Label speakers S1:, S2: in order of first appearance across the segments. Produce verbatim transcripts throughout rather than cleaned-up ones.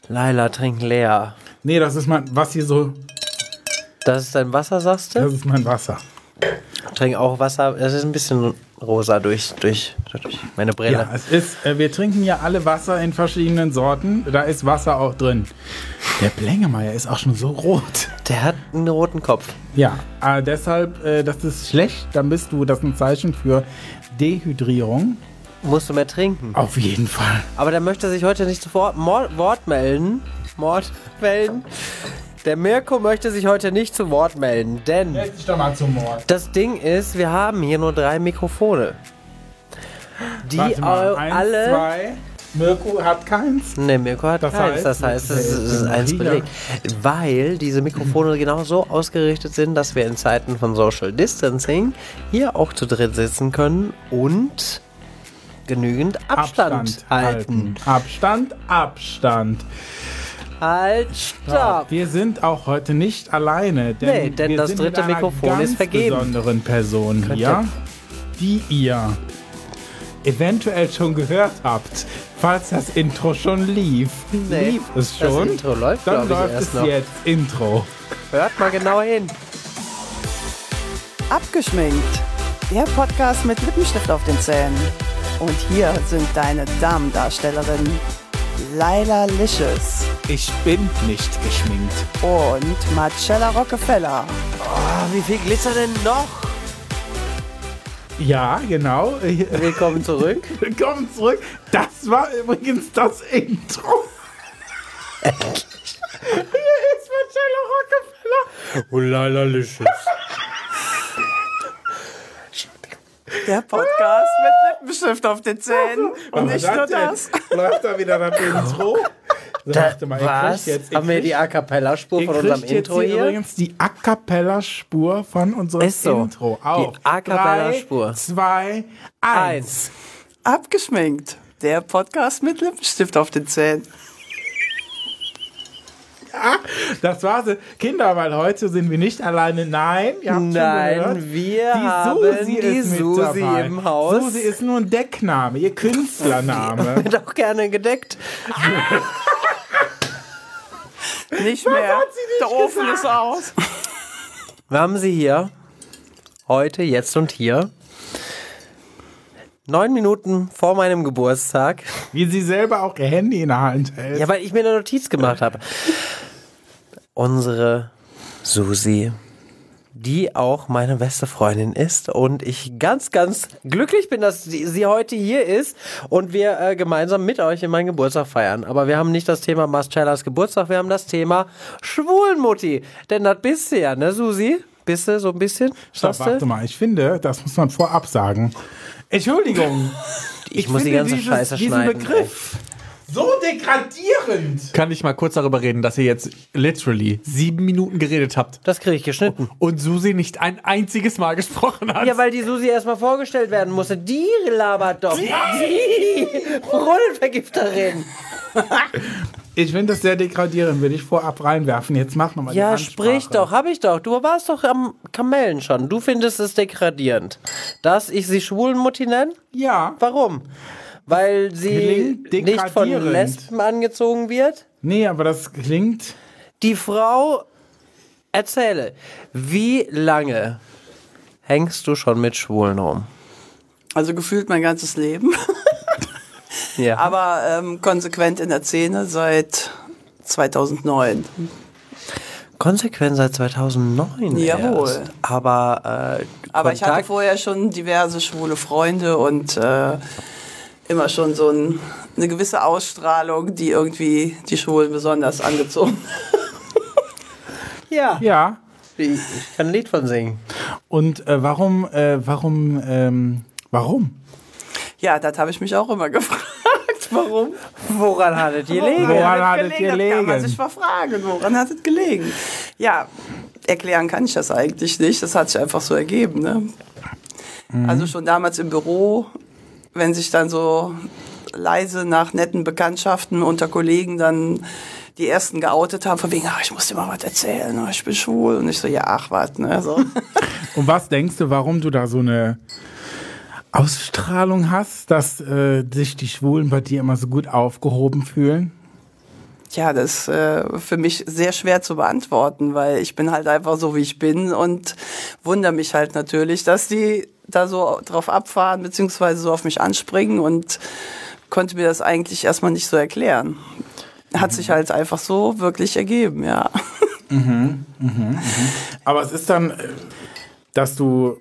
S1: Laila, trink leer.
S2: Nee, das ist mein, was hier so...
S1: Das ist dein Wasser, sagst du?
S2: Das ist mein Wasser.
S1: Trink auch Wasser. Das ist ein bisschen rosa durch, durch, durch meine Brille.
S2: Ja, es ist, äh, wir trinken ja alle Wasser in verschiedenen Sorten. Da ist Wasser auch drin. Der Blengemeier ist auch schon so rot.
S1: Der hat einen roten Kopf.
S2: Ja, äh, deshalb, äh, das ist schlecht. Dann bist du, das ist ein Zeichen für Dehydrierung.
S1: Musst du mehr trinken.
S2: Auf jeden Fall.
S1: Aber der möchte sich heute nicht zu Wort, Mord, Wort melden. Mord melden. Der Mirko möchte sich heute nicht zu Wort melden, denn
S2: Setz dich doch mal zum Mord.
S1: das Ding ist, wir haben hier nur drei Mikrofone. Die
S2: Warte mal, eins,
S1: alle...
S2: zwei. Mirko hat keins.
S1: Ne, Mirko hat
S2: Das
S1: keins.
S2: heißt,
S1: das heißt, es
S2: äh,
S1: ist, ist eins
S2: wieder.
S1: belegt. Weil diese Mikrofone genau so ausgerichtet sind, dass wir in Zeiten von Social Distancing hier auch zu dritt sitzen können und genügend Abstand, halten.
S2: Abstand, Abstand.
S1: Halt, stopp!
S2: Wir sind auch heute nicht alleine, denn,
S1: Nee, denn
S2: wir
S1: das
S2: sind
S1: dritte
S2: mit einer
S1: Mikrofon
S2: ganz
S1: ist vergeben.
S2: besonderen Person
S1: Könnt
S2: hier,
S1: ihr-
S2: die ihr eventuell schon gehört habt, falls das Intro schon lief.
S1: Nee,
S2: lief es
S1: das
S2: schon?
S1: Intro läuft,
S2: Dann
S1: glaub ich,
S2: läuft
S1: erst
S2: es
S1: noch.
S2: jetzt. Intro.
S1: Hört mal genau hin.
S3: Abgeschminkt. Der Podcast mit Lippenstift auf den Zähnen. Und hier sind deine Damendarstellerinnen Laila Licious
S2: Ich bin nicht geschminkt.
S3: und Marcella Rockefeller.
S1: Oh, wie viel Glitzer denn noch?
S2: Ja, genau.
S1: Willkommen zurück.
S2: Willkommen zurück. Das war übrigens das Intro. Hier ist Marcella Rockefeller.
S1: Oh, Laila Licious.
S3: Der Podcast mit Lippenstift auf den Zähnen. Und nicht nur das.
S2: Läuft da wieder das Intro? So,
S1: Da,
S2: warte mal, ihr
S1: was?
S2: kriegt jetzt, ihr
S1: Haben wir
S2: kriegt-
S1: die A Cappella-Spur
S2: ihr
S1: von unserem
S2: kriegt jetzt
S1: Intro hier?
S2: übrigens die A Cappella-Spur von unserem
S1: Ist so.
S2: Intro. Auf.
S1: Die A Cappella-Spur.
S2: Drei, zwei, eins.
S3: Abgeschminkt. Der Podcast mit Lippenstift auf den Zähnen.
S2: Das war's. Kinder, weil heute sind wir nicht alleine. Nein, ihr habt schon
S1: Nein,
S2: gehört.
S1: wir
S2: die
S1: haben
S2: Susi
S1: die
S2: ist mit
S1: Susi
S2: dabei.
S1: im Haus.
S2: Susi ist nur ein Deckname, ihr Künstlername.
S1: Wird auch gerne gedeckt.
S3: Nicht mehr.
S2: hat sie nicht
S3: Der Ofen
S2: gesagt.
S3: ist aus.
S1: Wir haben sie hier. Heute, jetzt und hier. Neun Minuten vor meinem Geburtstag.
S2: Wie sie selber auch ihr Handy in der Hand hält.
S1: Ja, weil ich mir eine Notiz gemacht habe. Unsere Susi, die auch meine beste Freundin ist und ich ganz, ganz glücklich bin, dass sie, sie heute hier ist und wir äh, gemeinsam mit euch in meinen Geburtstag feiern. Aber wir haben nicht das Thema Marcellas Geburtstag, wir haben das Thema Schwulenmutti. Denn das bist du ja, ne, Susi? Bist du so ein bisschen?
S2: Stopp,
S1: Sagst du?
S2: warte mal, ich finde, das muss man vorab sagen. Entschuldigung.
S1: Ich muss die ganze Scheiße
S2: diesen
S1: schneiden,
S2: Begriff so degradierend.
S4: Kann ich mal kurz darüber reden, dass ihr jetzt literally sieben Minuten geredet habt
S1: Das kriege ich geschnitten.
S4: und Susi nicht ein einziges Mal gesprochen hat?
S1: Ja, weil die Susi erstmal vorgestellt werden musste. Die labert doch. Die Brunnenvergifterin.
S2: Ich finde das sehr degradierend, will ich vorab reinwerfen. Jetzt mach nochmal die
S1: Ja,
S2: Ansprache.
S1: sprich doch, hab ich doch. Du warst doch am Kamellen schon. Du findest es degradierend. Dass ich sie Schwulenmutti nenne?
S2: Ja.
S1: Warum? Weil sie
S2: Klingt
S1: nicht von
S2: degradierend.
S1: Lesben angezogen wird?
S2: Nee, aber das klingt...
S1: Die Frau, erzähle, wie lange hängst du schon mit Schwulen rum?
S3: Also gefühlt mein ganzes Leben.
S1: Ja.
S3: Aber ähm, konsequent in der Szene seit zweitausendneun.
S1: Konsequent seit zweitausendneun
S3: Jawohl.
S1: erst. Aber, äh,
S3: Aber ich hatte
S1: Kontakt-
S3: vorher schon diverse schwule Freunde und äh, immer schon so ein, eine gewisse Ausstrahlung, die irgendwie die Schwulen besonders angezogen.
S1: Ja,
S2: Ja.
S1: ich kann ein Lied von singen.
S2: Und äh, warum, äh, warum, ähm, warum?
S3: Ja, das habe ich mich auch immer gefragt. Warum?
S1: Woran hattet ihr gelegen?
S2: Woran
S3: hat
S2: hattet
S3: es
S2: ihr
S3: gelegen? Das kann man
S2: gelegen?
S3: sich mal fragen, woran hat es gelegen? Ja, erklären kann ich das eigentlich nicht. Das hat sich einfach so ergeben. Ne?
S2: Mhm.
S3: Also schon damals im Büro, wenn sich dann so leise nach netten Bekanntschaften unter Kollegen dann die ersten geoutet haben, von wegen, ah, ich muss dir mal was erzählen, ah, ich bin schwul. Und ich so, ja, ach, was, ne, so.
S2: Und was denkst du, warum du da so eine Ausstrahlung hast, dass äh, sich die Schwulen bei dir immer so gut aufgehoben fühlen?
S3: Tja, das ist äh, für mich sehr schwer zu beantworten, weil ich bin halt einfach so, wie ich bin und wundere mich halt natürlich, dass die da so drauf abfahren, beziehungsweise so auf mich anspringen und konnte mir das eigentlich erstmal nicht so erklären. Hat mhm. sich halt einfach so wirklich ergeben, ja.
S2: Mhm, mhm, mhm. Aber es ist dann, dass du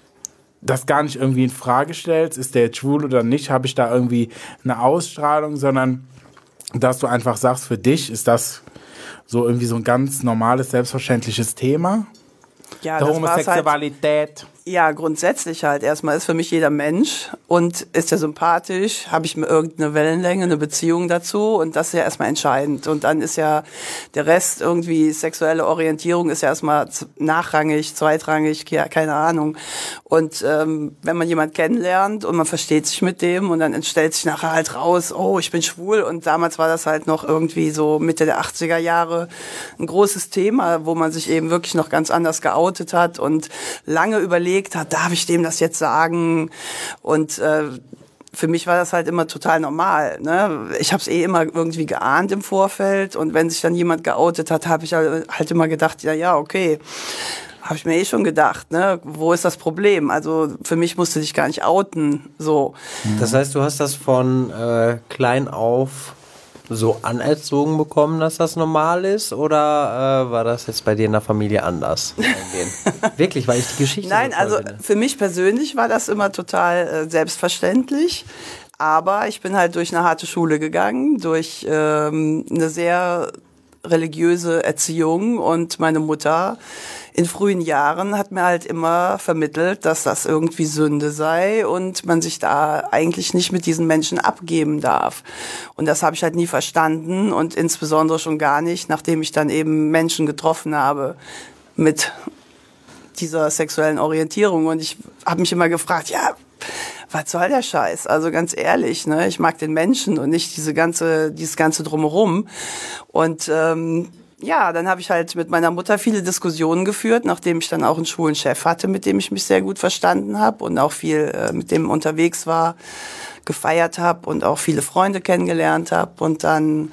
S2: das gar nicht irgendwie in Frage stellst, ist der jetzt schwul oder nicht, habe ich da irgendwie eine Ausstrahlung, sondern dass du einfach sagst, für dich ist das so irgendwie so ein ganz normales, selbstverständliches Thema.
S3: Ja,
S2: der
S3: das war's
S2: Homosexualität.
S3: Halt, ja, grundsätzlich halt. Erstmal ist für mich jeder Mensch und ist er sympathisch, habe ich mir irgendeine Wellenlänge, eine Beziehung dazu und das ist ja erstmal entscheidend. Und dann ist ja der Rest irgendwie, sexuelle Orientierung ist ja erstmal nachrangig, zweitrangig, ja, keine Ahnung. Und ähm, wenn man jemanden kennenlernt und man versteht sich mit dem und dann stellt sich nachher halt raus, oh, ich bin schwul und damals war das halt noch irgendwie so Mitte der achtziger Jahre ein großes Thema, wo man sich eben wirklich noch ganz anders geoutet hat und lange überlegt hat, darf ich dem das jetzt sagen? Und äh, für mich war das halt immer total normal. Ne? Ich habe es eh immer irgendwie geahnt im Vorfeld und wenn sich dann jemand geoutet hat, habe ich halt immer gedacht, ja, ja, okay, habe ich mir eh schon gedacht, ne? Wo ist das Problem? Also für mich musste dich gar nicht outen. So.
S1: Das heißt, du hast das von äh, klein auf so anerzogen bekommen, dass das normal ist? Oder äh, war das jetzt bei dir in der Familie anders? Wirklich, weil ich die Geschichte
S3: Nein,
S1: so toll
S3: also
S1: finde.
S3: für mich persönlich war das immer total äh, selbstverständlich. Aber ich bin halt durch eine harte Schule gegangen, durch ähm, eine sehr religiöse Erziehung und meine Mutter in frühen Jahren hat mir halt immer vermittelt, dass das irgendwie Sünde sei und man sich da eigentlich nicht mit diesen Menschen abgeben darf. Und das habe ich halt nie verstanden und insbesondere schon gar nicht, nachdem ich dann eben Menschen getroffen habe mit dieser sexuellen Orientierung. Und ich habe mich immer gefragt, ja, was soll der Scheiß? Also ganz ehrlich, ne, ich mag den Menschen und nicht diese ganze, dieses ganze Drumherum. Und ähm, ja, dann habe ich halt mit meiner Mutter viele Diskussionen geführt, nachdem ich dann auch einen schwulen Chef hatte, mit dem ich mich sehr gut verstanden habe und auch viel äh, mit dem unterwegs war, gefeiert habe und auch viele Freunde kennengelernt habe. Und dann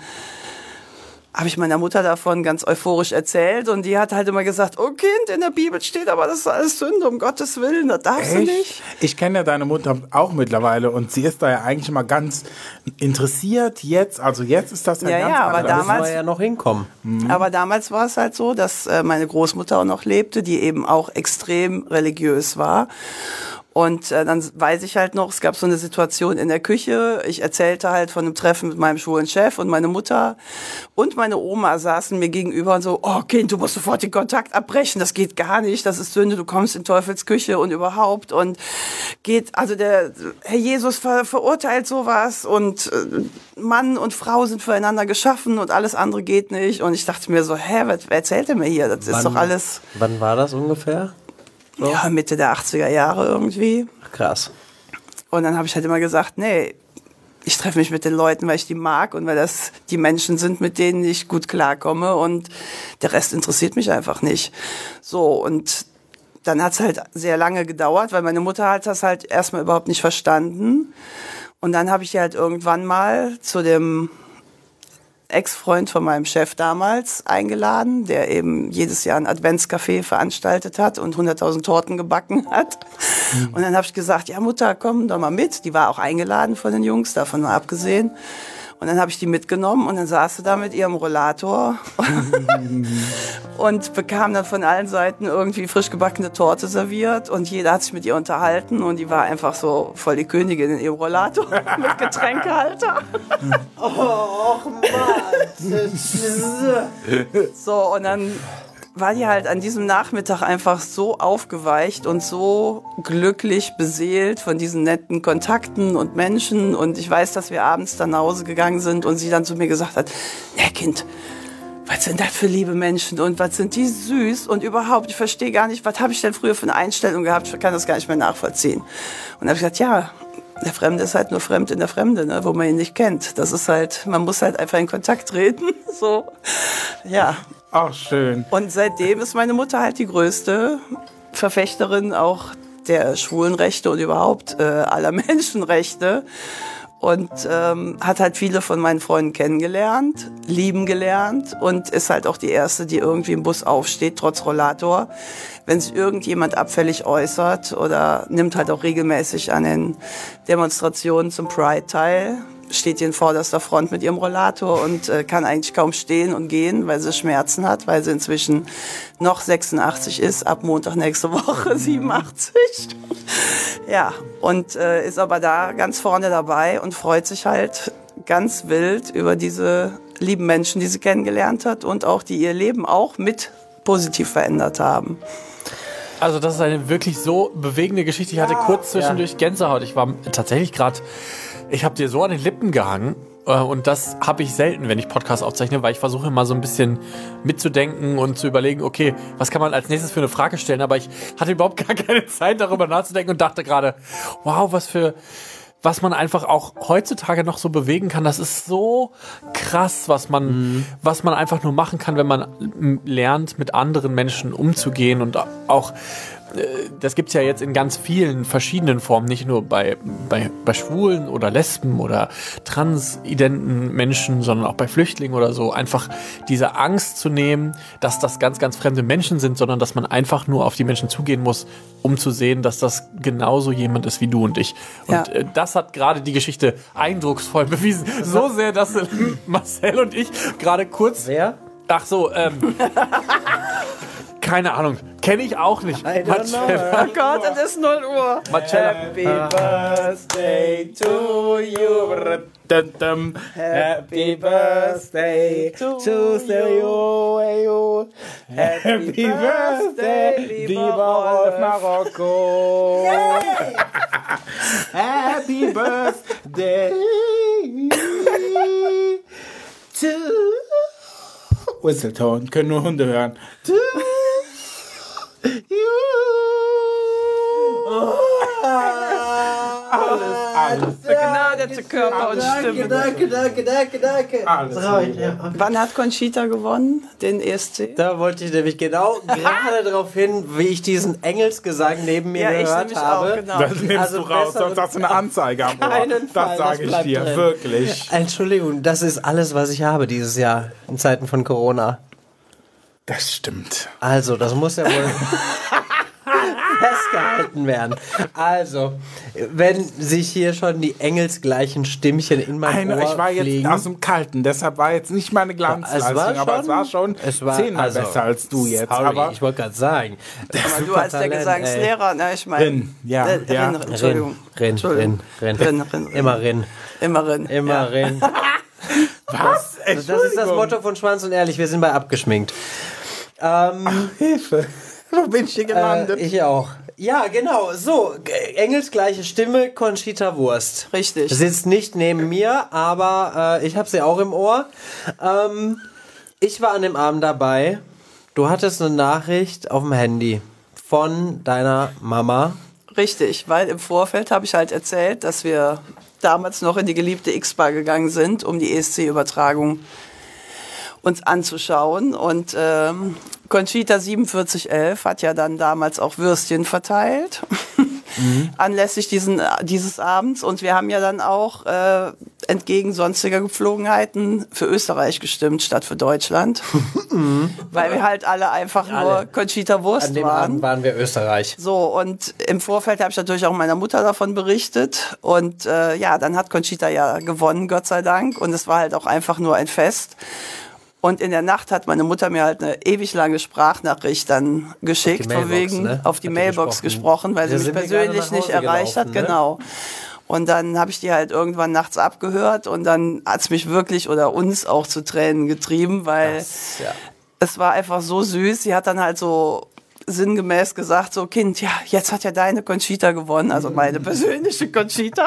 S3: habe ich meiner Mutter davon ganz euphorisch erzählt und die hat halt immer gesagt, oh Kind, in der Bibel steht aber, das ist alles Sünde, um Gottes Willen, das darfst
S2: Echt?
S3: du nicht.
S2: Ich kenne ja deine Mutter auch mittlerweile und sie ist da ja eigentlich immer ganz interessiert jetzt, also jetzt ist das ja,
S3: Ja,
S2: ganz
S3: ja, aber
S2: anders.
S1: Da müssen
S3: damals-
S1: wir ja noch hinkommen.
S3: Aber damals war es halt so, dass äh, meine Großmutter auch noch lebte, die eben auch extrem religiös war. Und äh, dann weiß ich halt noch, es gab so eine Situation in der Küche. Ich erzählte halt von einem Treffen mit meinem schwulen Chef und meine Mutter und meine Oma saßen mir gegenüber und so, oh Kind, du musst sofort den Kontakt abbrechen, das geht gar nicht, das ist Sünde, du kommst in Teufels Küche und überhaupt und geht, also der Herr Jesus ver, verurteilt sowas und äh, Mann und Frau sind füreinander geschaffen und alles andere geht nicht. Und ich dachte mir so, hä, was erzählt er mir hier? Das ist
S1: Wann-
S3: doch alles,
S1: Wann war das ungefähr? So?
S3: ja, Mitte der achtziger Jahre irgendwie.
S1: Ach, krass.
S3: Und dann habe ich halt immer gesagt, nee, ich treffe mich mit den Leuten, weil ich die mag und weil das die Menschen sind, mit denen ich gut klarkomme und der Rest interessiert mich einfach nicht. So, und dann hat es halt sehr lange gedauert, weil meine Mutter hat das halt erstmal überhaupt nicht verstanden. Und dann habe ich die halt irgendwann mal zu dem Ex-Freund von meinem Chef damals eingeladen, der eben jedes Jahr ein Adventscafé veranstaltet hat und hunderttausend Torten gebacken hat. Mhm. Und dann habe ich gesagt, ja Mutter, komm doch mal mit. Die war auch eingeladen von den Jungs, davon mal abgesehen. Und dann habe ich die mitgenommen und dann saß sie da mit ihrem Rollator und bekam dann von allen Seiten irgendwie frisch gebackene Torte serviert und jeder hat sich mit ihr unterhalten und die war einfach so voll die Königin in ihrem Rollator mit Getränkehalter. Och Mann. So, und dann war die halt an diesem Nachmittag einfach so aufgeweicht und so glücklich beseelt von diesen netten Kontakten und Menschen. Und ich weiß, dass wir abends dann nach Hause gegangen sind und sie dann zu mir gesagt hat, ja Kind, was sind das für liebe Menschen und was sind die süß und überhaupt, ich verstehe gar nicht, was habe ich denn früher für eine Einstellung gehabt, ich kann das gar nicht mehr nachvollziehen. Und dann habe ich gesagt, ja, der Fremde ist halt nur fremd in der Fremde, ne, wo man ihn nicht kennt. Das ist halt, man muss halt einfach in Kontakt treten, so, ja.
S2: Ach, schön.
S3: Und seitdem ist meine Mutter halt die größte Verfechterin auch der Schwulenrechte und überhaupt äh, aller Menschenrechte. und ähm, hat halt viele von meinen Freunden kennengelernt, lieben gelernt und ist halt auch die Erste, die irgendwie im Bus aufsteht, trotz Rollator. Wenn sich irgendjemand abfällig äußert oder nimmt halt auch regelmäßig an den Demonstrationen zum Pride teil, steht hier in vorderster Front mit ihrem Rollator und äh, kann eigentlich kaum stehen und gehen, weil sie Schmerzen hat, weil sie inzwischen noch sechsundachtzig ist, ab Montag nächste Woche siebenundachtzig. Ja, und äh, ist aber da ganz vorne dabei und freut sich halt ganz wild über diese lieben Menschen, die sie kennengelernt hat und auch die ihr Leben auch mit positiv verändert haben.
S4: Also das ist eine wirklich so bewegende Geschichte. Ich hatte kurz zwischendurch Gänsehaut. Ich war tatsächlich gerade, ich habe dir so an den Lippen gehangen. Und das habe ich selten, wenn ich Podcasts aufzeichne, weil ich versuche immer so ein bisschen mitzudenken und zu überlegen, okay, was kann man als nächstes für eine Frage stellen? Aber ich hatte überhaupt gar keine Zeit, darüber nachzudenken und dachte gerade, wow, was für... was man einfach auch heutzutage noch so bewegen kann, das ist so krass, was man, mhm. was man einfach nur machen kann, wenn man lernt, mit anderen Menschen umzugehen und auch, das gibt's ja jetzt in ganz vielen verschiedenen Formen, nicht nur bei, bei, bei Schwulen oder Lesben oder transidenten Menschen, sondern auch bei Flüchtlingen oder so, einfach diese Angst zu nehmen, dass das ganz, ganz fremde Menschen sind, sondern dass man einfach nur auf die Menschen zugehen muss, um zu sehen, dass das genauso jemand ist wie du und ich. Und ja. äh, das hat gerade die Geschichte eindrucksvoll bewiesen. So sehr, dass äh, Marcel und ich gerade kurz...
S1: Wer?
S4: Ach so, ähm... keine Ahnung. Kenne ich auch nicht.
S3: Oh Gott, es ist null Uhr.
S4: Marcella.
S2: Happy Birthday to you. Happy Birthday to you. Happy Birthday, lieber Rolf Marokko. Happy Birthday to Whistletone. Können nur Hunde hören. To you. Alles, alles.
S3: Begnadete Körper und Stimme.
S1: Danke, danke, danke, danke.
S2: Alles.
S3: Wann hat Conchita gewonnen, den E S C?
S1: Da wollte ich nämlich genau gerade darauf hin, wie ich diesen Engelsgesang neben mir
S3: Ja, ich
S1: gehört
S3: nämlich
S1: habe.
S3: auch, genau.
S2: Das nimmst
S1: Also
S2: du raus,
S1: besser-
S2: sonst hast du eine Anzeige am Ohr.
S1: Keinen Fall,
S2: Das sage
S1: das
S2: ich
S1: bleibt
S2: dir,
S1: drin.
S2: wirklich.
S1: Entschuldigung, das ist alles, was ich habe dieses Jahr in Zeiten von Corona.
S2: Das stimmt.
S1: Also, das muss ja wohl festgehalten werden. Also, wenn sich hier schon die engelsgleichen Stimmchen in meinem
S2: Eine,
S1: Ohr
S2: ich war jetzt
S1: fliegen,
S2: aus dem Kalten, deshalb war jetzt nicht meine Glanzleistung,
S1: Es war
S2: aber
S1: schon-
S2: es war schon
S1: es war-
S2: zehnmal
S1: also,
S2: besser als du jetzt.
S1: Sorry,
S2: aber
S1: ich wollte gerade sagen.
S3: Aber du als der
S1: Supertalent,
S3: Gesangslehrer, na, ich meine.
S2: Rin, ja,
S3: Äh,
S2: ja.
S3: Rin, Entschuldigung.
S1: Rin,
S3: Entschuldigung.
S1: Rin, Rin,
S3: Rin, Rin, Rin.
S1: Immer Rin.
S3: Immer Rin.
S1: Immer
S3: Ja.
S1: Rin.
S2: was?
S1: Das ist das
S2: Entschuldigung.
S1: Motto von Schwanz und Ehrlich. Wir sind bei abgeschminkt. Ähm,
S2: Hilfe. Wo bin ich hier gelandet?
S1: äh, ich auch. Ja, genau. So, g- engelsgleiche Stimme, Conchita Wurst.
S3: Richtig.
S1: Sitzt nicht neben mir, aber äh, ich habe sie auch im Ohr. Ähm, ich war an dem Abend dabei. Du hattest eine Nachricht auf dem Handy von deiner Mama.
S3: Richtig, weil im Vorfeld habe ich halt erzählt, dass wir damals noch in die geliebte X-Bar gegangen sind, um die E S C-Übertragung uns anzuschauen. Und ähm, Conchita siebenundvierzig elf hat ja dann damals auch Würstchen verteilt, mhm. anlässlich diesen, dieses Abends. Und wir haben ja dann auch äh, entgegen sonstiger Gepflogenheiten für Österreich gestimmt, statt für Deutschland. Weil wir halt alle einfach
S1: Alle.
S3: nur Conchita Wurst
S1: An dem
S3: waren.
S1: Abend waren wir Österreich.
S3: So, und im Vorfeld habe ich natürlich auch meiner Mutter davon berichtet. Und äh, ja, dann hat Conchita ja gewonnen, Gott sei Dank. Und es war halt auch einfach nur ein Fest. Und in der Nacht hat meine Mutter mir halt eine ewig lange Sprachnachricht dann geschickt,
S1: Auf die
S3: von
S1: Mailbox,
S3: wegen
S1: ne?
S3: auf die
S1: Hat die
S3: Mailbox
S1: gesprochen.
S3: gesprochen, weil
S1: Da
S3: sie mich
S1: sind wir gerade
S3: persönlich
S1: nach
S3: nicht
S1: Hause
S3: erreicht hat.
S1: gelaufen, ne?
S3: Genau. Und dann habe ich die halt irgendwann nachts abgehört und dann hat's mich wirklich oder uns auch zu Tränen getrieben, weil
S1: Das, ja.
S3: es war einfach so süß. Sie hat dann halt so sinngemäß gesagt, so Kind, ja, jetzt hat ja deine Conchita gewonnen, also meine persönliche Conchita.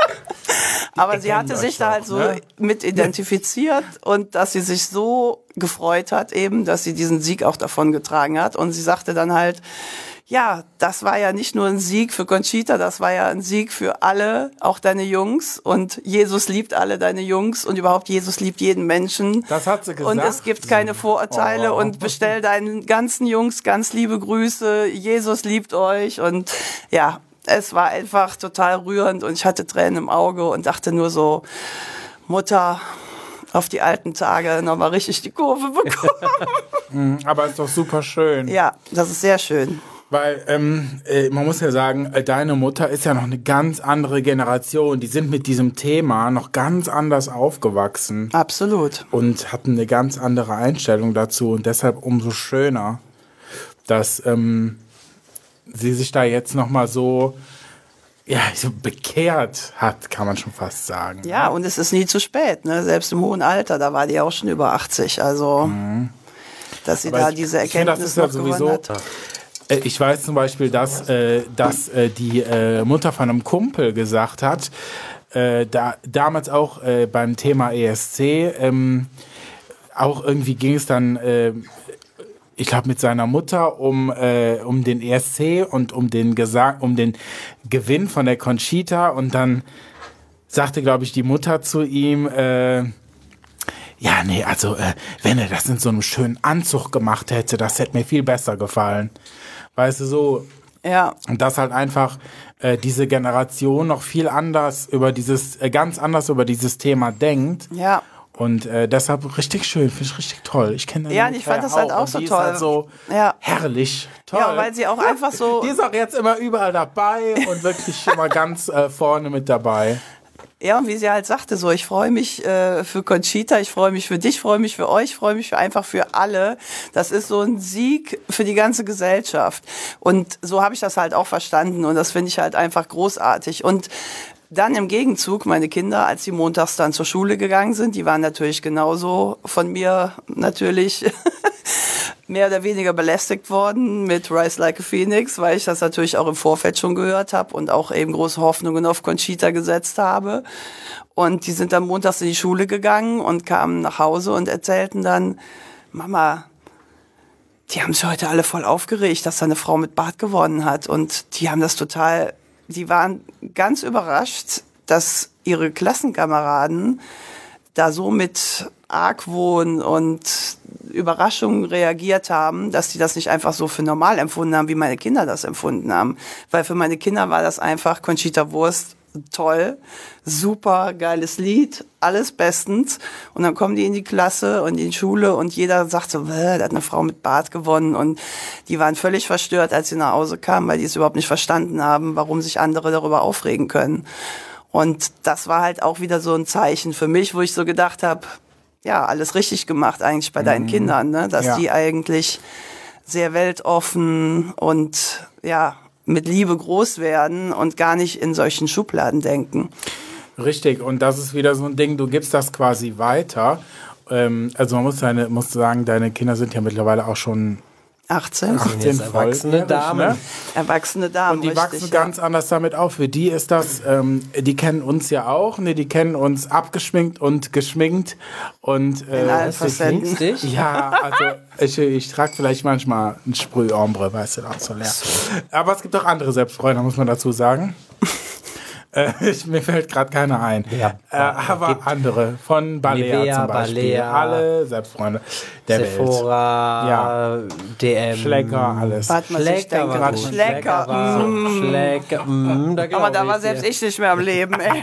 S3: Aber sie hatte sich da halt so
S2: ne?
S3: mit identifiziert und dass sie sich so gefreut hat eben, dass sie diesen Sieg auch davon getragen hat. Und sie sagte dann halt, ja, das war ja nicht nur ein Sieg für Conchita, das war ja ein Sieg für alle, auch deine Jungs. Und Jesus liebt alle deine Jungs und überhaupt Jesus liebt jeden Menschen.
S2: Das hat sie gesagt.
S3: Und es gibt keine Vorurteile
S2: Oh.
S3: und bestell deinen ganzen Jungs ganz liebe Grüße. Jesus liebt euch und ja, es war einfach total rührend und ich hatte Tränen im Auge und dachte nur so, Mutter, auf die alten Tage nochmal richtig die Kurve bekommen.
S2: Aber ist doch super schön.
S3: Ja, das ist sehr schön.
S2: Weil ähm, äh, man muss ja sagen, äh, deine Mutter ist ja noch eine ganz andere Generation. Die sind mit diesem Thema noch ganz anders aufgewachsen.
S3: Absolut.
S2: Und hatten eine ganz andere Einstellung dazu. Und deshalb umso schöner, dass ähm, sie sich da jetzt nochmal so, ja, so bekehrt hat, kann man schon fast sagen.
S3: Ja, und es ist nie zu spät. Ne? Selbst im hohen Alter, da war die auch schon über achtzig. Also, mhm. dass sie
S2: Aber
S3: da
S2: ich,
S3: diese
S2: ich finde,
S3: Erkenntnis
S2: das ist ja
S3: noch gewonnen
S2: sowieso,
S3: hat.
S2: Ich weiß zum Beispiel, dass, äh, dass äh, die äh, Mutter von einem Kumpel gesagt hat, äh, da, damals auch äh, beim Thema E S C, ähm, auch irgendwie ging es dann, äh, ich glaube, mit seiner Mutter um, äh, um den E S C und um den, Gesa- um den Gewinn von der Conchita. Und dann sagte, glaube ich, die Mutter zu ihm, äh, ja, nee, also äh, wenn er das in so einem schönen Anzug gemacht hätte, das hätte mir viel besser gefallen. Weißt du, so.
S3: Ja.
S2: Und dass halt einfach äh, diese Generation noch viel anders über dieses, äh, ganz anders über dieses Thema denkt.
S3: Ja.
S2: Und äh, deshalb richtig schön, finde ich richtig toll. Ich kenne
S3: Ja, und ich fand das halt auch
S2: und
S3: so
S2: die
S3: toll.
S2: Ist halt so
S3: Ja.
S2: herrlich. Toll.
S3: Ja, weil sie auch einfach so.
S2: Die ist auch jetzt immer überall dabei und wirklich immer ganz äh, vorne mit dabei.
S3: Ja, und wie sie halt sagte, so, ich freue mich äh, für Conchita, ich freue mich für dich, freue mich für euch, freue mich für einfach für alle. Das ist so ein Sieg für die ganze Gesellschaft. Und so habe ich das halt auch verstanden und das finde ich halt einfach großartig. Und dann im Gegenzug, meine Kinder, als sie montags dann zur Schule gegangen sind, die waren natürlich genauso von mir natürlich mehr oder weniger belästigt worden mit Rise Like a Phoenix, weil ich das natürlich auch im Vorfeld schon gehört habe und auch eben große Hoffnungen auf Conchita gesetzt habe. Und die sind dann montags in die Schule gegangen und kamen nach Hause und erzählten dann, Mama, die haben sich heute alle voll aufgeregt, dass da eine Frau mit Bart gewonnen hat. Und die haben das total, die waren ganz überrascht, dass ihre Klassenkameraden da so mit Argwohn und Überraschung reagiert haben, dass die das nicht einfach so für normal empfunden haben, wie meine Kinder das empfunden haben. Weil für meine Kinder war das einfach Conchita Wurst, toll, super geiles Lied, alles bestens. Und dann kommen die in die Klasse und in die Schule und jeder sagt so, da hat eine Frau mit Bart gewonnen. Und die waren völlig verstört, als sie nach Hause kamen, weil die es überhaupt nicht verstanden haben, warum sich andere darüber aufregen können. Und das war halt auch wieder so ein Zeichen für mich, wo ich so gedacht habe, ja, alles richtig gemacht eigentlich bei deinen mhm. Kindern, ne? Dass ja. die eigentlich sehr weltoffen und ja, mit Liebe groß werden und gar nicht in solchen Schubladen denken.
S2: Richtig, und das ist wieder so ein Ding, du gibst das quasi weiter. Ähm, also man muss, deine, muss sagen, deine Kinder sind ja mittlerweile auch schon
S3: achtzehn.
S2: achtzehn
S1: erwachsene
S2: voll,
S1: Damen.
S2: ne?
S3: Erwachsene Damen,
S2: und die
S3: richtig,
S2: wachsen
S3: ja.
S2: ganz anders damit auf. Für die ist das, ähm, die kennen uns ja auch, ne? Die kennen uns abgeschminkt und geschminkt. Und, äh,
S3: in allen Facetten.
S1: Dich?
S2: Ja, also ich, ich trage vielleicht manchmal ein Sprühombre, weißt du, auch so leer. Aber es gibt auch andere Selbstbräuner, muss man dazu sagen. äh, ich, mir fällt gerade keiner ein.
S1: Ja,
S2: äh, aber andere, von Balea
S1: Nivea,
S2: zum Beispiel.
S1: Balea,
S2: alle Selbstbräuner der
S1: Sephora,
S2: Welt. Ja.
S1: D M.
S2: Schlecker, alles.
S3: Warte mal, ich
S1: Schlecker
S3: denke,
S1: war gut.
S3: Schlecker.
S1: war-
S3: Mm.
S1: Schlecker. Mm, da
S3: Aber
S1: glaub
S3: da war
S1: ich
S3: selbst
S1: dir.
S3: ich nicht mehr am Leben, ey.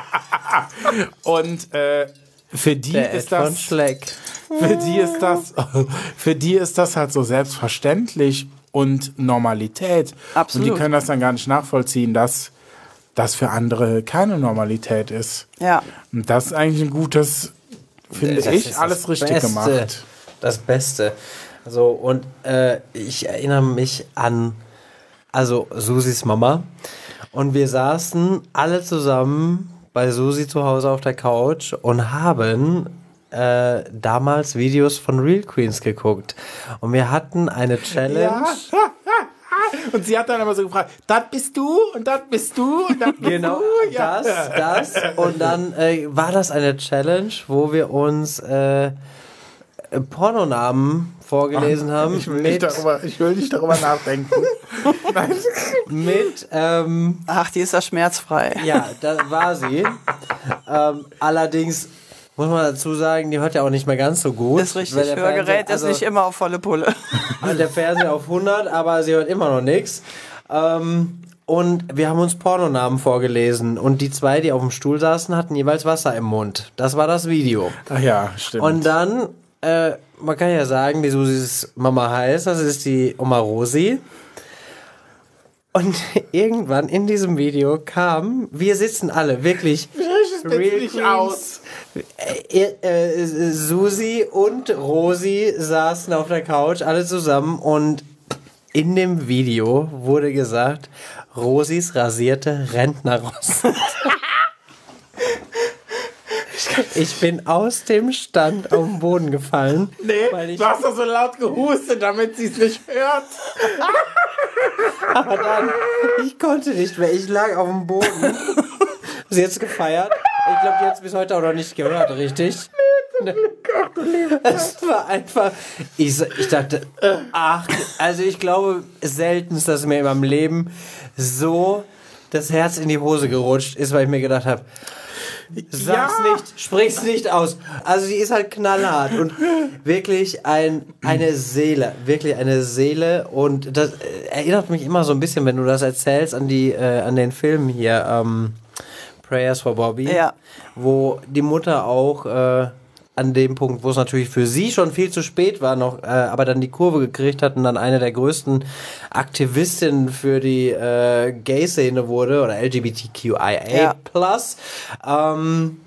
S2: Und äh, für die
S1: Der
S2: ist
S1: Ed von
S2: das
S1: Schleck.
S2: für die ist das für die ist das halt so selbstverständlich und Normalität.
S3: Absolut.
S2: Und die können das dann gar nicht nachvollziehen, dass das für andere keine Normalität ist.
S3: Ja.
S2: Und das ist eigentlich ein gutes, finde
S1: Das
S2: ich,
S1: ist
S2: alles
S1: das
S2: richtig
S1: Beste.
S2: gemacht.
S1: Das Beste. Also, und äh, ich erinnere mich an, also Susis Mama. Und wir saßen alle zusammen bei Susi zu Hause auf der Couch und haben äh, damals Videos von Real Queens geguckt. Und wir hatten eine Challenge.
S2: Ja. Und sie hat dann immer so gefragt, das bist du und das bist du und das bist
S1: Genau,
S2: du. Ja.
S1: das, das. Und dann äh, war das eine Challenge, wo wir uns äh, Pornonamen vorgelesen haben.
S2: Ich will, nicht
S1: mit,
S2: darüber, ich will nicht darüber nachdenken. Nein.
S1: mit ähm,
S3: Ach, die ist ja schmerzfrei.
S1: ja, da war sie. ähm, allerdings muss man dazu sagen, die hört ja auch nicht mehr ganz so gut.
S3: Ist richtig,
S1: weil der
S3: Hörgerät
S1: Fernseher-
S3: ist
S1: also,
S3: nicht immer auf volle Pulle.
S1: der Fernseher auf hundert, aber sie hört immer noch nichts. Ähm, Und wir haben uns Pornonamen vorgelesen. Und die zwei, die auf dem Stuhl saßen, hatten jeweils Wasser im Mund. Das war das Video.
S2: Ach ja, stimmt.
S1: Und dann, äh, man kann ja sagen, wie Susis Mama heißt. Das ist die Oma Rosi. Und irgendwann in diesem Video kam, wir sitzen alle, wirklich,
S2: Real nicht aus.
S1: Äh, äh, Susi und Rosi saßen auf der Couch, alle zusammen, und in dem Video wurde gesagt, Rosis rasierte Rentnerrost. Ich bin aus dem Stand auf den Boden gefallen.
S2: Nee,
S1: weil ich
S2: du hast doch so laut gehustet, damit sie es nicht hört.
S1: Aber dann, ich konnte nicht mehr, ich lag auf dem Boden. Sie jetzt gefeiert. Ich glaube, die hat es bis heute auch noch nicht gehört, richtig? Nee, es war einfach, ich, ich dachte, ach, also ich glaube, selten ist das mir in meinem Leben so das Herz in die Hose gerutscht ist, weil ich mir gedacht habe, sag's
S2: Ja.
S1: nicht, sprich's nicht aus. Also sie ist halt knallhart und wirklich ein, eine Seele, wirklich eine Seele, und das äh, erinnert mich immer so ein bisschen, wenn du das erzählst, an die, äh, an den Film hier, ähm, Prayers for Bobby,
S3: Ja.
S1: wo die Mutter auch äh, an dem Punkt, wo es natürlich für sie schon viel zu spät war, noch, äh, aber dann die Kurve gekriegt hat und dann eine der größten Aktivistinnen für die äh, Gay-Szene wurde, oder L G B T Q I A
S3: Ja.
S1: plus. Ähm,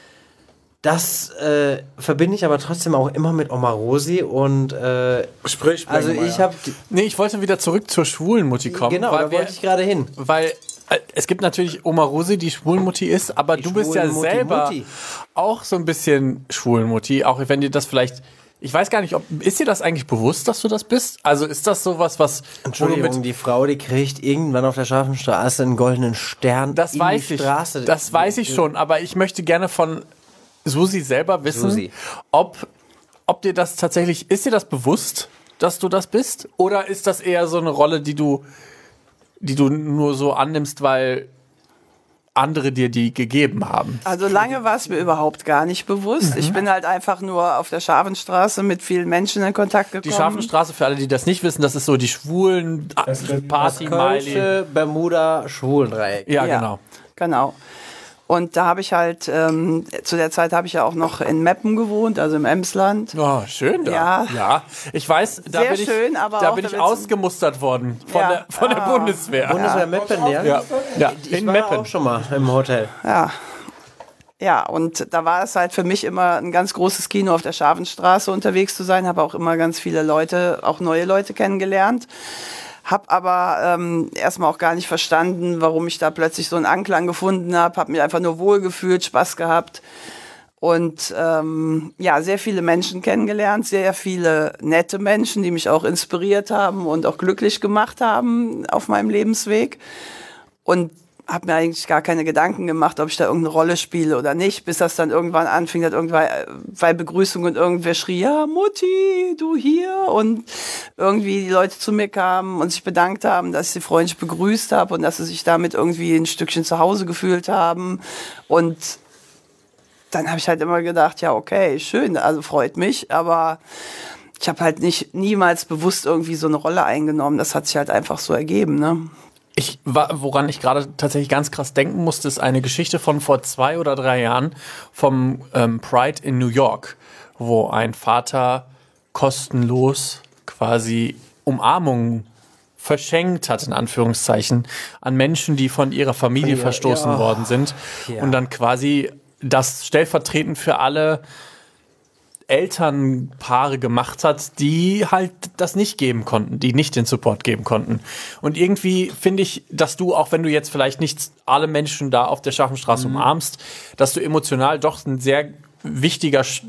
S1: das äh, verbinde ich aber trotzdem auch immer mit Oma Rosi und äh,
S2: Sprich,
S1: also ich habe
S4: Nee, ich wollte wieder zurück zur schwulen Mutti kommen.
S1: genau,
S4: weil
S1: da
S4: wir,
S1: wollte ich gerade hin.
S4: Weil äh, es gibt natürlich Oma Rosi, die Schwulenmutti ist, aber
S1: Die
S4: du bist ja
S1: Schwulenmutti,
S4: selber
S1: Mutti.
S4: auch so ein bisschen Schwulenmutti, auch wenn dir das vielleicht, ich weiß gar nicht, ob, ist dir das eigentlich bewusst, dass du das bist? Also ist das sowas, was, wo du
S1: Entschuldigung,
S4: mit,
S1: die Frau, die kriegt irgendwann auf der scharfen Straße einen goldenen Stern
S4: das
S1: in
S4: weiß
S1: die
S4: ich,
S1: Straße.
S4: das weiß ich schon, aber ich möchte gerne von Susi selber wissen,
S1: Susi.
S4: ob, ob dir das tatsächlich, ist dir das bewusst, dass du das bist? Oder ist das eher so eine Rolle, die du, die du nur so annimmst, weil andere dir die gegeben haben?
S3: Also lange war es mir überhaupt gar nicht bewusst. Ich bin halt einfach nur auf der Scharfenstraße mit vielen Menschen in Kontakt gekommen.
S4: Die Scharfenstraße, für alle, die das nicht wissen, das ist so die schwulen party miley
S1: Kölsche Bermuda Schwulendreieck.
S4: Ja,
S3: Ja.
S4: genau.
S3: Genau. Und da habe ich halt, ähm, zu der Zeit habe ich ja auch noch in Meppen gewohnt, also im Emsland.
S4: Oh, schön da.
S3: Ja.
S4: ja. Ich weiß, da
S3: Sehr
S4: bin ich,
S3: schön, aber
S4: da
S3: auch
S4: bin ich
S3: damit-
S4: ausgemustert worden von,
S3: Ja.
S4: der, von der
S3: Ah.
S4: Bundeswehr.
S1: Bundeswehr Meppen, ja?
S4: Ja, ja.
S1: Ich
S4: in
S1: war
S4: Meppen.
S1: auch schon mal im Hotel.
S3: Ja. Ja, und da war es halt für mich immer ein ganz großes Kino, auf der Scharfenstraße unterwegs zu sein. Habe auch immer ganz viele Leute, auch neue Leute kennengelernt. Hab aber ähm, erstmal auch gar nicht verstanden, warum ich da plötzlich so einen Anklang gefunden habe. Hab mich einfach nur wohlgefühlt, Spaß gehabt. Und ähm, ja, sehr viele Menschen kennengelernt, sehr viele nette Menschen, die mich auch inspiriert haben und auch glücklich gemacht haben auf meinem Lebensweg. Und habe mir eigentlich gar keine Gedanken gemacht, ob ich da irgendeine Rolle spiele oder nicht, bis das dann irgendwann anfing, dass irgendwann bei Begrüßung und irgendwer schrie, ja, Mutti, du hier, und irgendwie die Leute zu mir kamen und sich bedankt haben, dass ich sie freundlich begrüßt habe und dass sie sich damit irgendwie ein Stückchen zu Hause gefühlt haben. Und dann habe ich halt immer gedacht, ja, okay, schön, also freut mich, aber ich habe halt nicht niemals bewusst irgendwie so eine Rolle eingenommen. Das hat sich halt einfach so ergeben, ne?
S4: Ich, wa- woran ich gerade tatsächlich ganz krass denken musste, ist eine Geschichte von vor zwei oder drei Jahren vom ähm, Pride in New York, wo ein Vater kostenlos quasi Umarmungen verschenkt hat, in Anführungszeichen, an Menschen, die von ihrer Familie
S1: Ja,
S4: verstoßen
S1: ja.
S4: worden sind.
S1: Ja.
S4: Und dann quasi das stellvertretend für alle Elternpaare gemacht hat, die halt das nicht geben konnten, die nicht den Support geben konnten. Und irgendwie finde ich, dass du, auch wenn du jetzt vielleicht nicht alle Menschen da auf der Scharfenstraße
S1: Mhm.
S4: umarmst, dass du emotional doch ein sehr wichtiger Sch-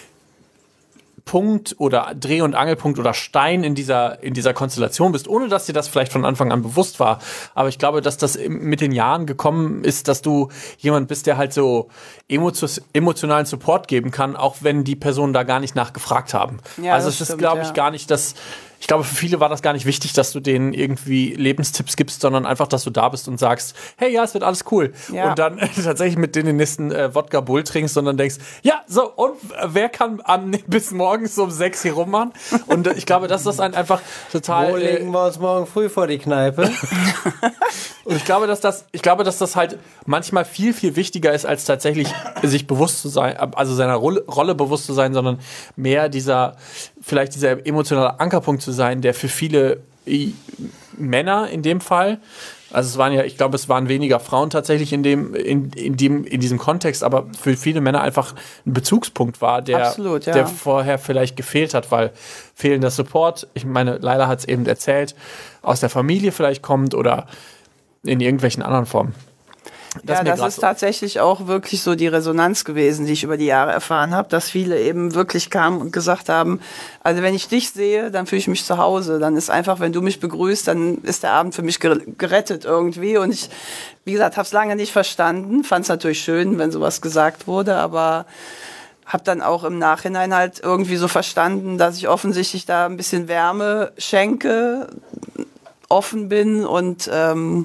S4: Punkt oder Dreh- und Angelpunkt oder Stein in dieser, in dieser Konstellation bist, ohne dass dir das vielleicht von Anfang an bewusst war. Aber ich glaube, dass das im- mit den Jahren gekommen ist, dass du jemand bist, der halt so emotio- emotionalen Support geben kann, auch wenn die Personen da gar nicht nachgefragt haben.
S3: Ja,
S4: also
S3: das
S4: es ist,
S3: stimmt,
S4: glaube ich,
S3: ja.
S4: gar nicht das. Ich glaube, für viele war das gar nicht wichtig, dass du denen irgendwie Lebenstipps gibst, sondern einfach, dass du da bist und sagst, hey, ja, es wird alles cool.
S3: Ja.
S4: Und dann tatsächlich mit denen den nächsten äh, Wodka Bull trinkst und dann denkst, ja, so, und wer kann am, bis morgens um sechs hier rummachen? Und äh, ich glaube, dass das ein einfach total...
S1: Wo
S4: Äh,
S1: legen wir uns morgen früh vor die Kneipe?
S4: Und ich glaube, dass das, ich glaube, dass das halt manchmal viel, viel wichtiger ist, als tatsächlich sich bewusst zu sein, also seiner Rolle, Rolle bewusst zu sein, sondern mehr dieser, vielleicht dieser emotionale Ankerpunkt zu sein, der für viele Männer in dem Fall, also es waren ja, ich glaube, es waren weniger Frauen tatsächlich in dem, in, in dem, in diesem Kontext, aber für viele Männer einfach ein Bezugspunkt war, der,
S3: Absolut, ja.
S4: der vorher vielleicht gefehlt hat, weil fehlender Support, ich meine, Laila hat es eben erzählt, aus der Familie vielleicht kommt oder in irgendwelchen anderen Formen. Das
S3: ja,
S4: ist mir
S3: das
S4: grad
S3: ist
S4: so.
S3: tatsächlich auch wirklich so die Resonanz gewesen, die ich über die Jahre erfahren habe, dass viele eben wirklich kamen und gesagt haben, also wenn ich dich sehe, dann fühle ich mich zu Hause. Dann ist einfach, wenn du mich begrüßt, dann ist der Abend für mich gerettet irgendwie. Und ich, wie gesagt, habe es lange nicht verstanden. Fand es natürlich schön, wenn sowas gesagt wurde, aber habe dann auch im Nachhinein halt irgendwie so verstanden, dass ich offensichtlich da ein bisschen Wärme schenke, offen bin und ähm,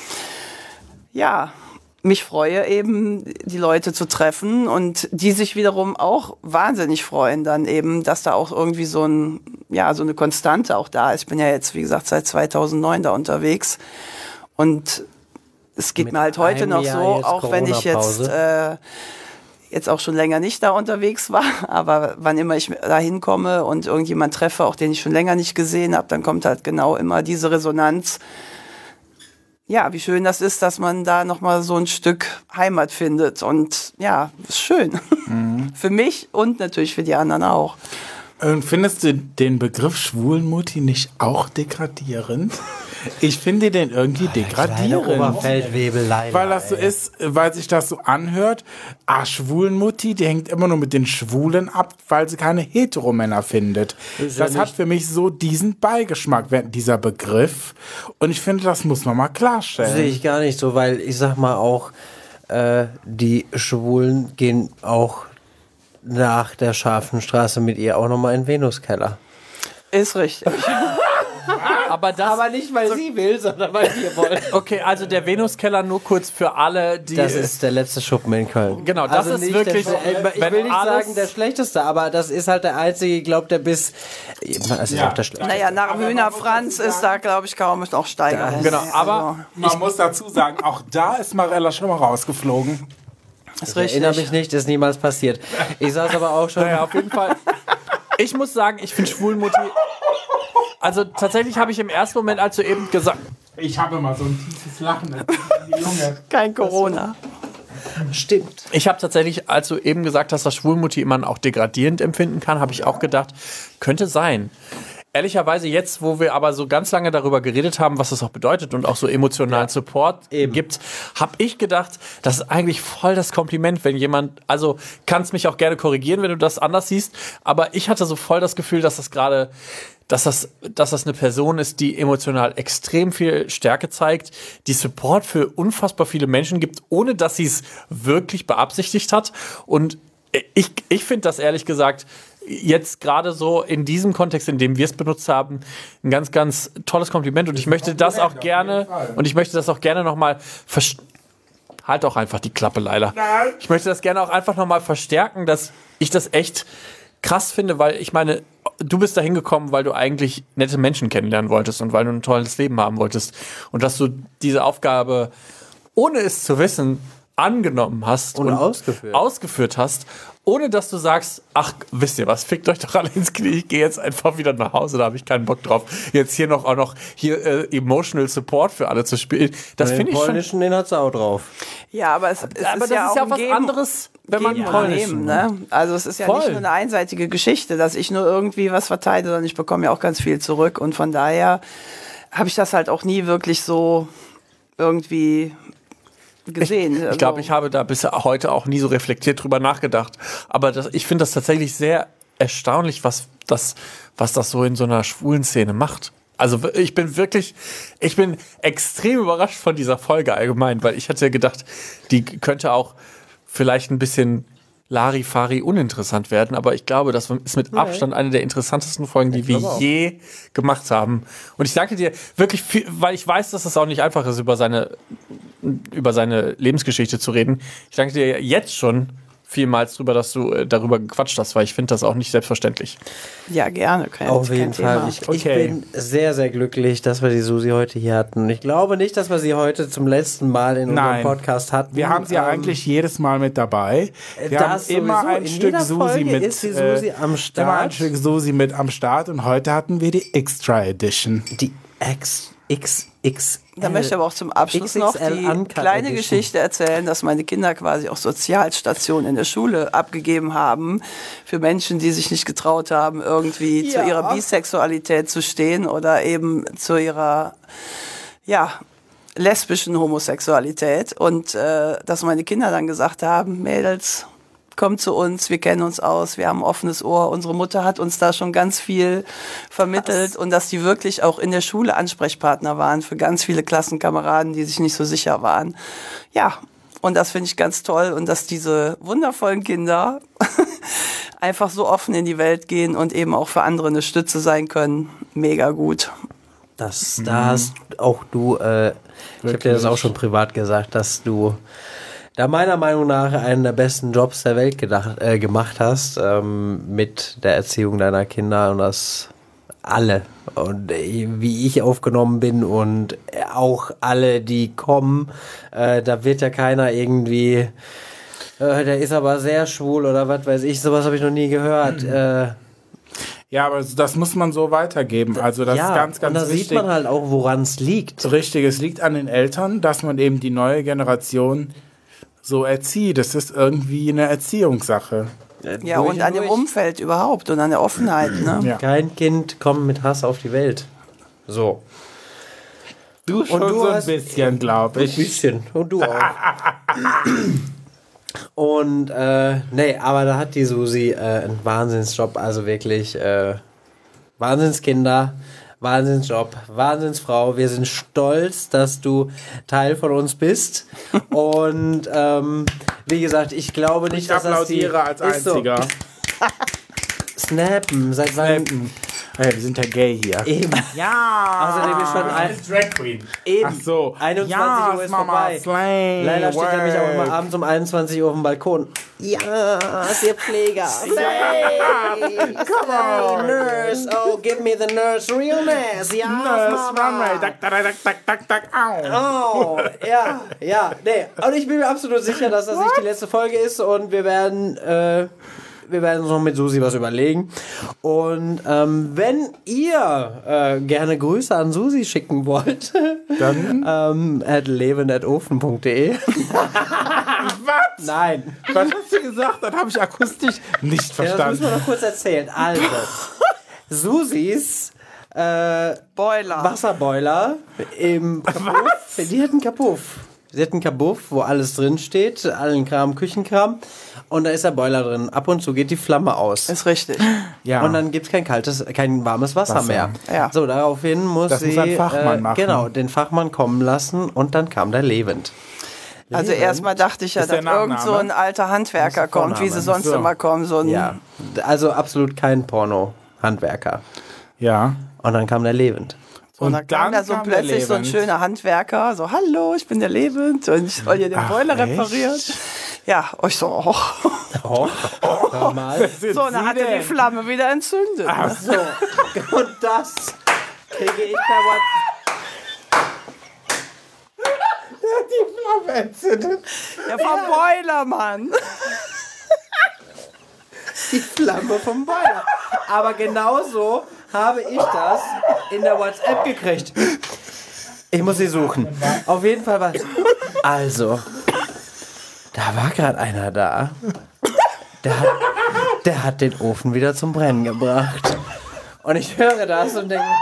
S3: ja, mich freue eben, die Leute zu treffen und die sich wiederum auch wahnsinnig freuen dann eben, dass da auch irgendwie so ein, ja, so eine Konstante auch da ist. Ich bin ja jetzt, wie gesagt, seit zweitausendneun da unterwegs und es geht
S1: Mit
S3: mir halt heute
S1: einem
S3: noch
S1: Jahr
S3: so,
S1: jetzt
S3: auch wenn ich jetzt, äh, jetzt auch schon länger nicht da unterwegs war, aber wann immer ich da hinkomme und irgendjemand treffe, auch den ich schon länger nicht gesehen habe, dann kommt halt genau immer diese Resonanz. Ja, wie schön das ist, dass man da nochmal so ein Stück Heimat findet. Und ja, ist schön. Mhm. Für mich und natürlich für die anderen auch.
S2: Und findest du den Begriff Schwulenmutti nicht auch degradierend? Ich finde den irgendwie degradierend.
S1: Oberfeldwebel,
S2: weil das so ist, weil sich das so anhört. Ah, Schwulenmutti, die hängt immer nur mit den Schwulen ab, weil sie keine Heteromänner findet.
S1: Ist ja
S2: Das hat
S1: nicht-
S2: für mich so diesen Beigeschmack, dieser Begriff. Und ich finde, das muss man mal klarstellen.
S1: Sehe ich gar nicht so, weil ich sag mal auch, äh, die Schwulen gehen auch nach der scharfen Straße mit ihr auch nochmal in den Venuskeller.
S3: Ist richtig.
S4: Aber das,
S1: Aber nicht, weil sie will, sondern weil wir wollen.
S4: okay, also der Venuskeller nur kurz für alle, die.
S1: Das ist der letzte Schuppen in Köln.
S4: Genau, das ist
S1: nicht
S4: wirklich-
S1: Der, äh, ich
S4: wenn
S1: will nicht
S4: alles-
S1: sagen der schlechteste, aber das ist halt der einzige, ich glaube, der bis. Es ist
S2: Ja.
S1: auch der schlechteste.
S3: Naja, nach dem
S2: Aber
S3: Hühner
S2: man muss
S3: Franz
S2: dazu
S3: ist da, glaube ich, kaum noch Steigerung.
S4: Genau,
S3: Also,
S4: aber
S2: Man muss dazu sagen, auch da ist Marella schon mal rausgeflogen.
S3: ist
S1: Ich erinnere mich
S3: richtig.
S1: nicht, ist niemals passiert. Ich saß aber auch schon.
S4: Naja, auf jeden Fall. Ich muss sagen, ich finde Schwulenmutti. Also tatsächlich habe ich im ersten Moment, als du eben gesagt.
S2: Ich habe immer so ein tiefes Lachen in die Lunge.
S3: Kein Corona.
S1: Stimmt.
S4: Ich habe tatsächlich, als du eben gesagt hast, dass Schwulenmutti man auch degradierend empfinden kann, habe ich auch gedacht, könnte sein. Ehrlicherweise jetzt, wo wir aber so ganz lange darüber geredet haben, was das auch bedeutet und auch so emotionalen Support
S1: eben.
S4: gibt, habe ich gedacht, das ist eigentlich voll das Kompliment, wenn jemand, also kannst mich auch gerne korrigieren, wenn du das anders siehst, aber ich hatte so voll das Gefühl, dass das gerade, dass das, dass das eine Person ist, die emotional extrem viel Stärke zeigt, die Support für unfassbar viele Menschen gibt, ohne dass sie es wirklich beabsichtigt hat. Und ich, ich finde das ehrlich gesagt jetzt gerade so in diesem Kontext, in dem wir es benutzt haben, ein ganz, ganz tolles Kompliment. Und ich möchte das auch gerne, und ich möchte das auch gerne nochmal verstehen. Halt doch einfach die Klappe, Laila. Ich möchte das gerne auch einfach nochmal verstärken, dass ich das echt krass finde, weil ich meine, du bist da hingekommen, weil du eigentlich nette Menschen kennenlernen wolltest und weil du ein tolles Leben haben wolltest. Und dass du diese Aufgabe, ohne es zu wissen, angenommen hast
S1: Und ausgeführt.
S4: ausgeführt hast, ohne dass du sagst, ach, wisst ihr was, fickt euch doch alle ins Knie, ich gehe jetzt einfach wieder nach Hause, da habe ich keinen Bock drauf. Jetzt hier noch auch noch hier äh, Emotional Support für alle zu spielen. Das
S1: Den
S4: finde ich schon.
S1: polnischen, den hat's auch drauf.
S3: Ja, aber es, es
S4: Aber
S3: ist
S4: das
S3: ja
S4: ist
S3: auch
S4: ja
S3: ein
S4: was
S3: Geben-
S4: anderes, wenn man
S3: Geben und
S4: polnischen.
S3: Nehmen, ne? Also es ist ja
S4: Voll.
S3: nicht nur eine einseitige Geschichte, dass ich nur irgendwie was verteile, sondern ich bekomme ja auch ganz viel zurück. Und von daher habe ich das halt auch nie wirklich so irgendwie gesehen.
S4: Ich glaube, ich habe da bis heute auch nie so reflektiert drüber nachgedacht. Aber das, ich finde das tatsächlich sehr erstaunlich, was das, was das so in so einer schwulen Szene macht. Also ich bin wirklich, ich bin extrem überrascht von dieser Folge allgemein, weil ich hätte gedacht, die könnte auch vielleicht ein bisschen Larifari uninteressant werden, aber ich glaube, das ist mit Abstand eine der interessantesten Folgen, die wir je gemacht haben. Und ich danke dir wirklich viel, weil ich weiß, dass es auch nicht einfach ist, über seine, über seine Lebensgeschichte zu reden. Ich danke dir jetzt schon vielmals drüber, dass du äh, darüber gequatscht hast, weil ich finde das auch nicht selbstverständlich.
S3: Ja, gerne. Kein,
S1: Auf
S3: kein
S1: jeden
S3: Thema.
S1: Fall. Ich, ich
S2: Okay.
S1: bin sehr, sehr glücklich, dass wir die Susi heute hier hatten. Und ich glaube nicht, dass wir sie heute zum letzten Mal in
S2: Nein.
S1: unserem Podcast hatten.
S2: Wir haben sie ja
S1: Ähm,
S2: eigentlich jedes Mal mit dabei. Wir haben
S1: das
S2: immer
S1: sowieso.
S2: ein
S1: In
S2: Stück
S1: jeder
S2: Susi
S1: Folge
S2: mit.
S1: ist die Susi
S2: äh,
S1: am Start.
S2: Immer ein Stück Susi mit am Start und heute hatten wir die Extra Edition.
S1: Die X X X.
S3: Da möchte ich aber auch zum Abschluss
S1: X X L
S3: noch die
S1: Uncut
S3: kleine
S1: Edition.
S3: Geschichte erzählen, dass meine Kinder quasi auch Sozialstationen in der Schule abgegeben haben für Menschen, die sich nicht getraut haben, irgendwie
S1: Ja.
S3: zu ihrer Bisexualität zu stehen oder eben zu ihrer, ja, lesbischen Homosexualität. Und äh, dass meine Kinder dann gesagt haben, Mädels, kommt zu uns, wir kennen uns aus, wir haben ein offenes Ohr. Unsere Mutter hat uns da schon ganz viel vermittelt. Krass. Und dass die wirklich auch in der Schule Ansprechpartner waren für ganz viele Klassenkameraden, die sich nicht so sicher waren. Ja, und das finde ich ganz toll. Und dass diese wundervollen Kinder einfach so offen in die Welt gehen und eben auch für andere eine Stütze sein können. Mega gut.
S1: Das, da hast auch du, äh, ich habe dir das auch schon privat gesagt, dass du da meiner Meinung nach einen der besten Jobs der Welt gedacht, äh, gemacht hast, ähm, mit der Erziehung deiner Kinder und das alle. Und äh, wie ich aufgenommen bin und auch alle, die kommen, äh, da wird ja keiner irgendwie, äh, der ist aber sehr schwul oder was weiß ich, sowas habe ich noch nie gehört. Mhm. Äh,
S2: Ja, aber das muss man so weitergeben. Also das
S1: ja,
S2: ist ganz, ganz
S1: und da
S2: wichtig.
S1: sieht man halt auch, woran es liegt.
S2: Richtig, es liegt an den Eltern, dass man eben die neue Generation so erzieht. Das ist irgendwie eine Erziehungssache.
S3: Ja, und an dem Umfeld überhaupt und an der Offenheit. Ne?
S2: Ja.
S1: Kein Kind kommt mit Hass auf die Welt. So.
S2: Du schon
S1: Und du
S2: so ein
S1: hast-
S2: bisschen, glaube
S1: Ein
S2: ich.
S1: bisschen. Und du auch. Und, äh, nee, aber da hat die Susi äh, einen Wahnsinnsjob. Also wirklich, äh, Wahnsinnskinder, Wahnsinnsjob, Wahnsinnsfrau. Wir sind stolz, dass du Teil von uns bist. Und, ähm, wie gesagt, ich glaube nicht,
S2: Ich
S1: dass das die...
S2: applaudiere als
S1: ist so.
S2: Einziger.
S1: Snappen, seit wann?
S2: Snappen. Hey, wir sind ja gay hier.
S1: Eben.
S2: Ja.
S1: Außerdem ist schon ein,
S2: Drag Queen.
S1: eben.
S2: Ach so.
S1: einundzwanzig
S2: Ja,
S1: Uhr ist
S2: Mama,
S1: vorbei.
S2: Slay,
S1: Leila steht nämlich auch immer
S2: work.
S1: abends um einundzwanzig Uhr auf dem Balkon. Ja, ihr Pfleger. Slay, come on. Nurse, oh, give me the nurse realness. Ja,
S2: Nurse
S1: Mama.
S2: Runway. Dack, dack, dack, dack, dack, dack, au.
S1: Oh, ja, ja, nee. Und ich bin mir absolut sicher, dass das nicht die letzte Folge ist und wir werden, äh, wir werden uns noch mit Susi was überlegen. Und ähm, wenn ihr äh, gerne Grüße an Susi schicken wollt,
S2: Dann,
S1: ähm, at leben at ofen punkt de.
S2: was?
S1: Nein.
S2: Was hast du gesagt? Das habe ich akustisch nicht
S1: Ja, das müssen
S2: verstanden.
S1: wir noch kurz erzählen. Also, Susis äh,
S3: Boiler.
S1: Wasserboiler im Kabuff. Die hat einen Kabuff. Sie hat einen Kabuff, wo alles drin steht, allen Kram, Küchenkram. Und da ist der Boiler drin. Ab und zu geht die Flamme aus.
S3: Ist richtig.
S2: Ja.
S1: Und dann gibt es kein kaltes, kein warmes Wasser,
S2: Wasser.
S1: mehr.
S3: Ja.
S1: So, daraufhin muss
S2: Das
S1: sie
S2: muss ein Fachmann
S1: äh,
S2: machen.
S1: Genau, den Fachmann kommen lassen und dann kam der Lebend.
S3: Also
S1: Lebend?
S3: erstmal dachte ich ja,
S2: Ist der
S3: dass irgend so ein
S2: Nachname?
S3: alter Handwerker
S1: Das ist der
S3: kommt, wie sie
S1: Vorname.
S3: sonst
S2: So.
S3: immer kommen. So ein
S1: Ja, also absolut kein Porno-Handwerker.
S2: Ja.
S1: Und dann kam der Lebend.
S3: Und dann kam da so
S2: kam der
S3: plötzlich so ein
S2: Lebend.
S3: schöner Handwerker, so, hallo, ich bin der Lebend und ich soll hier den
S2: Ach,
S3: Boiler
S2: echt?
S3: reparieren. Ja, und ich so, oh.
S1: Oh, hör mal.
S3: So, und dann hat er die Flamme wieder entzündet.
S2: Ach
S3: Ne?
S1: So, und das kriege ich per WhatsApp.
S2: Die Flamme entzündet.
S3: Ja, vom Boiler, Mann.
S1: Die Flamme vom Boiler. Aber genauso habe ich das in der WhatsApp gekriegt. Ich muss sie suchen. Auf jeden Fall war also, da war gerade einer da. Der hat, der hat den Ofen wieder zum Brennen gebracht. Und ich höre das und denke,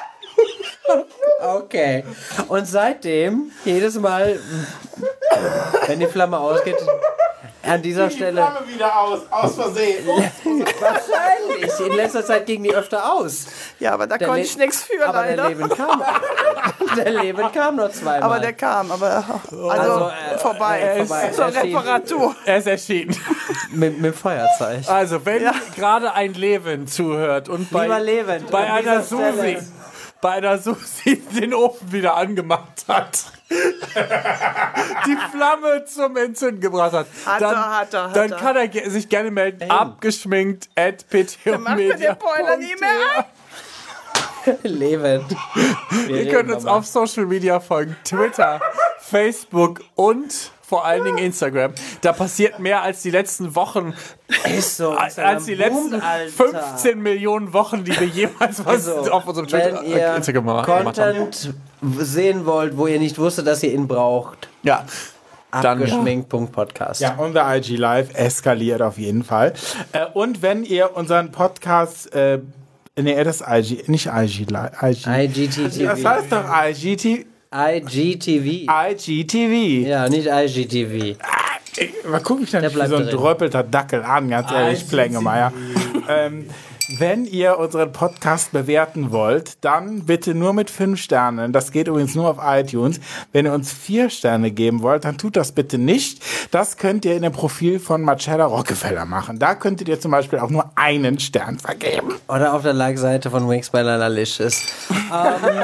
S1: okay. Und seitdem, jedes Mal, wenn die Flamme ausgeht, an dieser Stelle...
S2: Flamme wieder aus, aus Versehen.
S1: Wahrscheinlich. In letzter Zeit ging die öfter aus.
S3: Ja, aber da
S1: Der
S3: konnte
S1: Le-
S3: ich nichts für,
S1: Aber der
S3: leider.
S1: Leben kam. Der Leben kam nur zweimal.
S3: Aber der kam, aber also,
S1: Also, äh,
S3: vorbei,
S1: äh, vorbei.
S3: zur
S1: Erschienen.
S3: Reparatur.
S4: Er ist erschienen.
S1: mit, mit dem Feuerzeug.
S4: Also, wenn
S3: Ja.
S4: gerade ein Leven zuhört und bei,
S1: Lieber Levent,
S4: bei
S1: an
S4: einer
S1: dieser Stelle-
S4: Susi, bei einer Susi den Ofen wieder angemacht hat. die Flamme zum Entzünden gebracht hat,
S3: Hat
S4: dann,
S3: er, hat er, hat
S4: dann
S3: er.
S4: kann er ge- sich gerne melden. Abgeschminkt at p t
S3: Dann macht mir der Boiler nie mehr an.
S1: Leben.
S4: Ihr könnt uns auf Social Media folgen. Twitter, Facebook und vor allen Dingen Instagram. Da passiert mehr als die letzten Wochen,
S1: Ist so.
S4: als die letzten fünfzehn Millionen Wochen, die wir jemals was
S1: Also,
S4: auf unserem Twitter,
S1: wenn ihr
S4: äh, Instagram gemacht haben.
S1: Content sehen wollt, wo ihr nicht wusstet, dass ihr ihn braucht,
S4: Ja. Dann-
S1: abgeschminkt.podcast.
S2: Ja, unser I G Live eskaliert auf jeden Fall. Äh, und wenn ihr unseren Podcast, äh, nee, das ist I G, nicht I G Live, I G.
S1: I G T V.
S2: Das heißt doch I G T V.
S1: I G T V.
S2: I G T V.
S1: Ja, nicht I G T V.
S2: Man guckt mich dann nicht wie
S1: bleibt
S2: so ein
S1: drin.
S2: dröppelter Dackel an, ganz ehrlich, Plängemeier. ähm, wenn ihr unseren Podcast bewerten wollt, dann bitte nur mit fünf Sternen. Das geht übrigens nur auf iTunes. Wenn ihr uns vier Sterne geben wollt, dann tut das bitte nicht. Das könnt ihr in dem Profil von Marcella Rockefeller machen. Da könntet ihr zum Beispiel auch nur einen Stern vergeben.
S1: Oder auf der Like-Seite von Wings by Lalicious. ähm,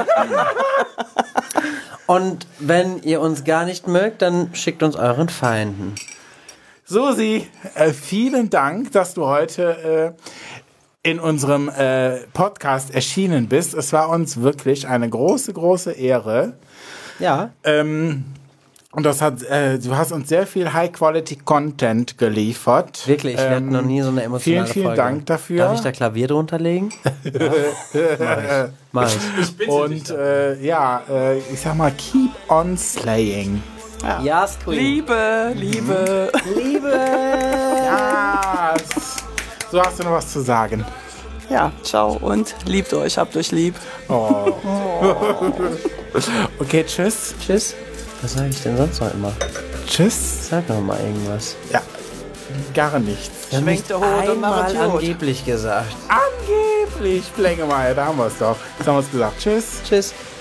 S1: und wenn ihr uns gar nicht mögt, dann schickt uns euren Feinden.
S2: Susi, äh, vielen Dank, dass du heute äh, in unserem äh, Podcast erschienen bist. Es war uns wirklich eine große, große Ehre.
S1: Ja.
S2: Ähm, und das hat, äh, du hast uns sehr viel High-Quality-Content geliefert.
S1: Wirklich, wir hatten
S2: Ähm,
S1: noch nie so eine emotionale
S2: vielen, vielen
S1: Folge.
S2: Dank dafür.
S1: Darf ich da Klavier drunter legen? Ja. Mach ich. Mach ich.
S2: Und äh, ja, äh, ich sag mal, keep on slaying.
S1: Ja, Queen.
S3: Liebe, Liebe.
S1: Liebe.
S2: Ja, so hast du noch was zu sagen.
S3: Ja, ciao und liebt euch, habt euch lieb.
S2: Oh. Okay, tschüss.
S1: Tschüss. Was sage ich denn sonst noch immer?
S2: Tschüss.
S1: Sag noch mal irgendwas.
S2: Ja, gar nichts.
S1: Wir haben
S3: Schwenkt
S1: nicht
S3: der Hoden und
S1: einmal
S3: macht Idiot.
S1: angeblich gesagt.
S2: Angeblich, Plängemeier, da haben wir es doch. Jetzt haben wir es gesagt. Tschüss.
S1: Tschüss.